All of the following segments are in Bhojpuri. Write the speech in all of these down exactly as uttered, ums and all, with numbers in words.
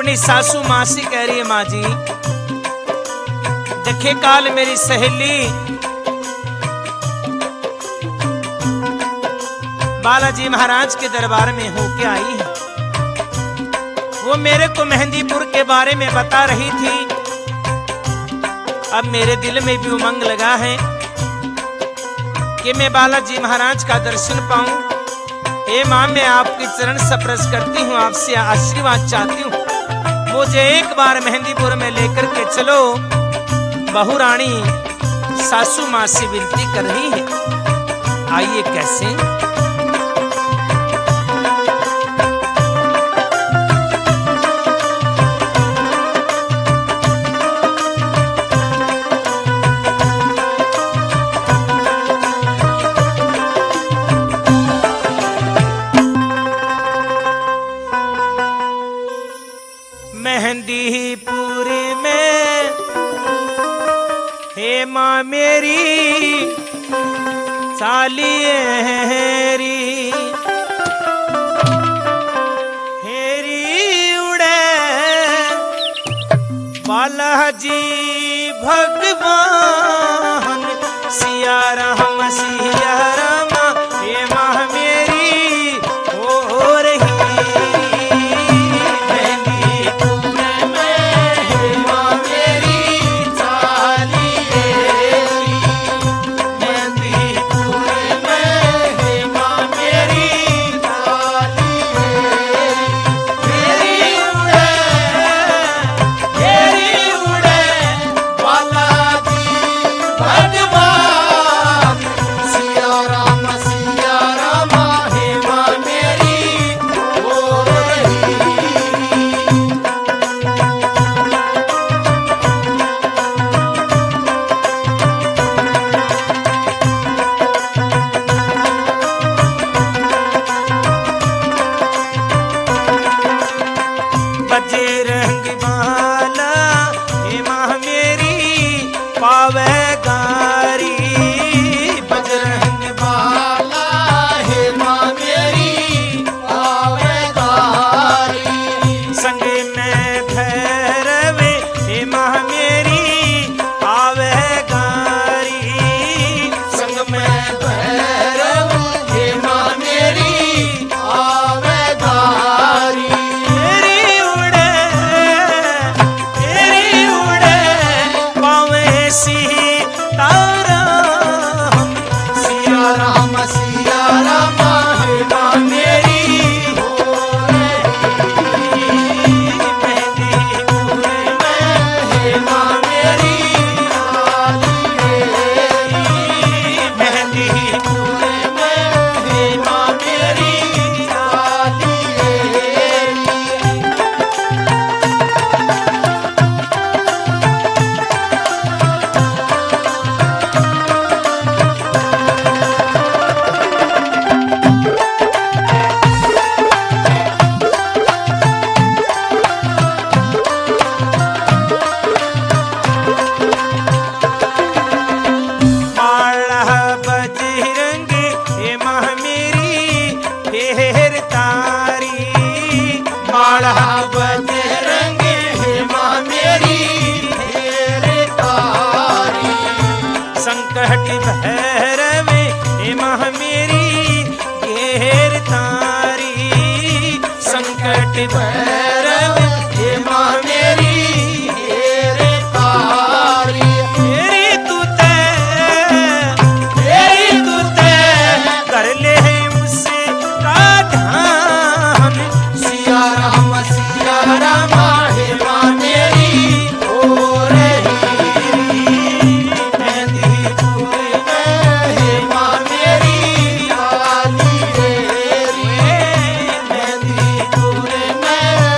अपनी सासू माँ से कह रही है, माँ जी देखे काल मेरी सहेली बालाजी महाराज के दरबार में होके आई है। वो मेरे को मेहंदीपुर के बारे में बता रही थी। अब मेरे दिल में भी उमंग लगा है कि मैं बालाजी महाराज का दर्शन पाऊं। ए माँ, मैं आपके चरण स्पर्श करती हूँ, आपसे आशीर्वाद चाहती हूँ। मुझे एक बार मेहंदीपुर में लेकर के चलो। बहू रानी सासू माँ से विनती कर रही है। आइए कैसे? मेहंदीपुर में हे माँ मेरी साली हेरी हेरी उड़े बालाजी भगवान सिया राम सिया राम हे माँ मेरी हो रही। बजरंग बाला हे माँ मेरी पावे गारी। बजरंग बाला हे माँ मेरी पावे गारी। संग में भैरव हे माँ मेरी आवे गारी। संग में भैरव हे माँ मेरी आवे गारी। बजरंग हे माँ मेरी हेरे तारी। संकट भैरव हे माँ मेरी घेर तारी। संकट भैरव हे माँ मेरी हेरे तारी। तेरी तू तय तेरी तू तय कर ले उससे का ध्यान। सिया राम सिया राम हे माँ मेरी हो रही। मेहंदीपुर में हे माँ मेरी आली हेरी। मेहंदीपुर में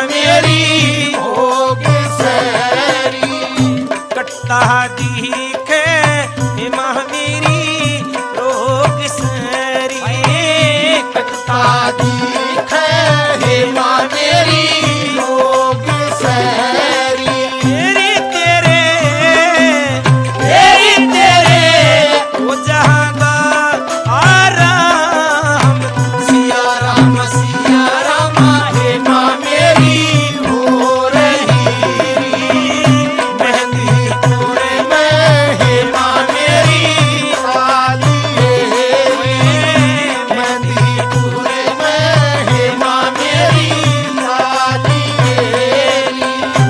मेरी भोग सैरी। कटता दिखे हे माँ मेरी रोग सैरी। कटता दिखे हे माँ मेरी भोग सैरी। तेरी तेरे तेरी तेरे वो जहाँ का आराम। सिया राम सिया राम हे माँ मेरी हो रही। मेहंदीपुर में हे माँ मेरी काली हेरी। मेहंदीपुर में हे माँ मेरी काली हेरी।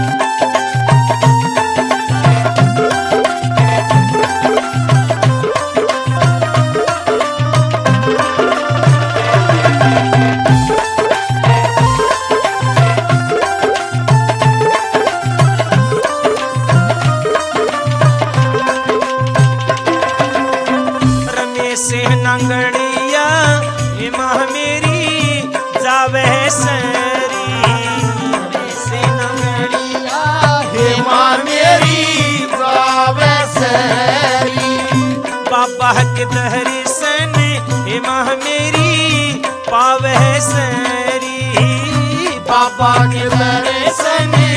रमेश नंगड़िया हे माँ मेरी जावे सरी। रमेश नंगड़िया हे माँ मेरी गावे सैरी। बाबा के दर्शन हे माँ मेरी पावे सरी। बाबा के दर्शन